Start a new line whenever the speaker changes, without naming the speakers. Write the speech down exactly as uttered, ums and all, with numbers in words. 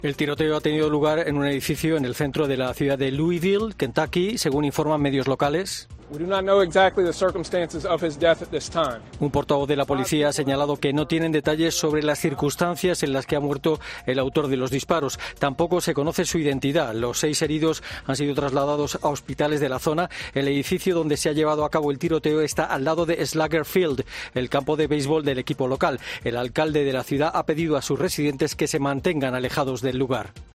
El tiroteo ha tenido lugar en un edificio en el centro de la ciudad de Louisville, Kentucky, según informan medios locales. Un portavoz de la policía ha señalado que no tienen detalles sobre las circunstancias en las que ha muerto el autor de los disparos. Tampoco se conoce su identidad. Los seis heridos han sido trasladados a hospitales de la zona. El edificio donde se ha llevado a cabo el tiroteo está al lado de Slugger Field, el campo de béisbol del equipo local. El alcalde de la ciudad ha pedido a sus residentes que se mantengan alejados del lugar.